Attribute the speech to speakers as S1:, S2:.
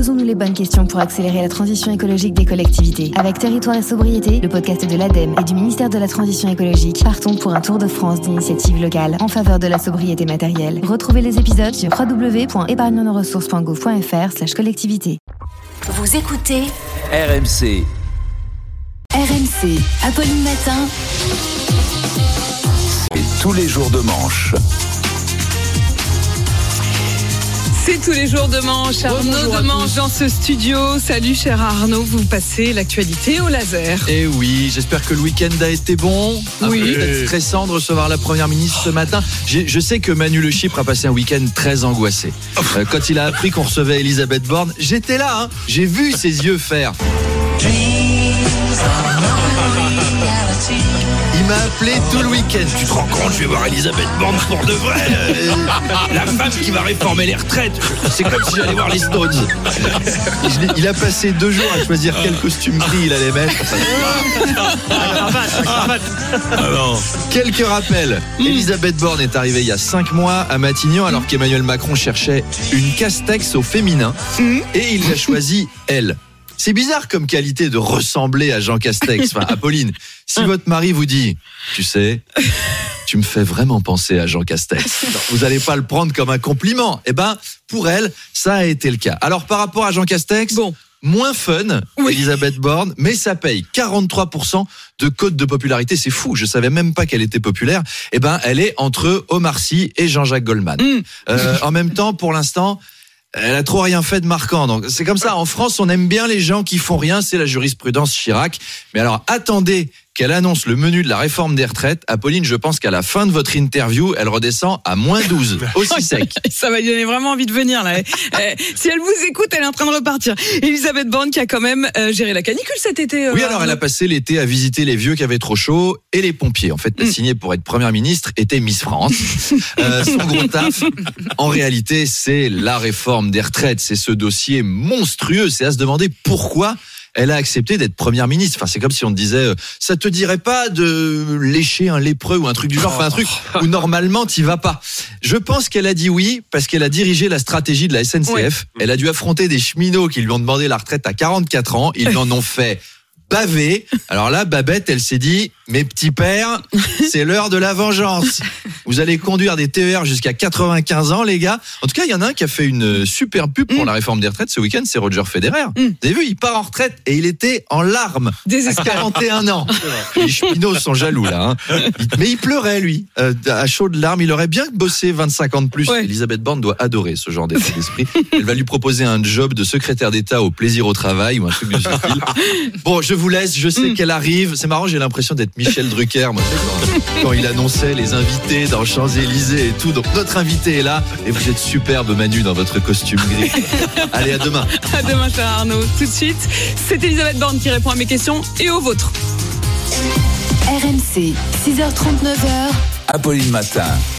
S1: Posons-nous les bonnes questions pour accélérer la transition écologique des collectivités. Avec Territoire et Sobriété, le podcast de l'ADEME et du ministère de la Transition écologique, partons pour un tour de France d'initiatives locales en faveur de la sobriété matérielle. Retrouvez les épisodes sur www.épargnenoressources.gouv.fr/collectivité.
S2: Vous écoutez
S3: RMC.
S2: RMC, Apolline Matin.
S3: Et tous les jours de manche.
S4: C'est tous les jours de manche. Arnaud de Manche dans ce studio. Salut cher Arnaud, vous passez l'actualité au laser.
S5: Eh oui, j'espère que le week-end a été bon.
S4: Oui.
S5: Peut-être stressant de recevoir la première ministre ce matin. Je sais que Manu Le Chypre a passé un week-end très angoissé. Quand il a appris qu'on recevait Elisabeth Borne, j'étais là, hein. J'ai vu ses yeux faire. Il m'a appelé tout le week-end. Tu te rends compte, je vais voir Elisabeth Borne pour de vrai. La femme qui va réformer les retraites. C'est comme si j'allais voir les Stones. Il a passé 2 jours à choisir quel costume gris il allait mettre. Alors, quelques rappels. Elisabeth Borne est arrivée il y a 5 mois à Matignon alors qu'Emmanuel Macron cherchait une Castex au féminin. Et il l'a choisi elle. C'est bizarre comme qualité de ressembler à Jean Castex. Enfin, Apolline, si votre mari vous dit, tu sais, tu me fais vraiment penser à Jean Castex, vous n'allez pas le prendre comme un compliment. Eh ben, pour elle, ça a été le cas. Alors, par rapport à Jean Castex, moins fun, Elisabeth Borne, mais ça paye 43% de cote de popularité. C'est fou, je savais même pas qu'elle était populaire. Eh ben, elle est entre Omar Sy et Jean-Jacques Goldman. En même temps, pour l'instant, elle a trop rien fait de marquant. Donc c'est comme ça. En France, on aime bien les gens qui font rien. C'est la jurisprudence Chirac. Mais alors, attendez qu'elle annonce le menu de la réforme des retraites. Apolline, je pense qu'à la fin de votre interview, elle redescend à -12. Aussi sec.
S4: Ça va lui donner vraiment envie de venir, là. Si elle vous écoute, elle est en train de repartir. Elisabeth Borne qui a quand même géré la canicule cet été.
S5: Oui, alors elle a passé l'été à visiter les vieux qui avaient trop chaud et les pompiers. En fait, elle a signé pour être première ministre, était Miss France. Son gros taf, en réalité, c'est la réforme des retraites. C'est ce dossier monstrueux. C'est à se demander pourquoi elle a accepté d'être première ministre. Enfin, c'est comme si on te disait, ça te dirait pas de lécher un lépreux ou un truc du genre, enfin un truc où normalement t'y vas pas. Je pense qu'elle a dit oui parce qu'elle a dirigé la stratégie de la SNCF. Ouais. Elle a dû affronter des cheminots qui lui ont demandé la retraite à 44 ans. Ils en ont fait baver. Alors là, Babette, elle s'est dit, mes petits pères, c'est l'heure de la vengeance. Vous allez conduire des TER jusqu'à 95 ans, les gars. En tout cas, il y en a un qui a fait une super pub pour la réforme des retraites ce week-end, c'est Roger Federer. Vous avez vu, il part en retraite et il était en larmes à 41 ans. Les cheminots sont jaloux, là. Hein. Mais il pleurait, lui, à chaudes larmes. Il aurait bien bossé 25 ans de plus. Ouais. Elisabeth Borne doit adorer ce genre d'état d'esprit. Elle va lui proposer un job de secrétaire d'État au plaisir au travail ou un truc de ce style. Bon, je vous laisse, je sais qu'elle arrive. C'est marrant, j'ai l'impression d'être Michel Drucker, moi, quand il annonçait les invités dans Champs-Élysées et tout. Donc notre invité est là et vous êtes superbe, Manu, dans votre costume gris. Allez, à demain.
S4: À demain, cher Arnaud. Tout de suite, c'est Elisabeth Borne qui répond à mes questions et aux vôtres.
S2: RMC, 6h39.
S3: Apolline Matin.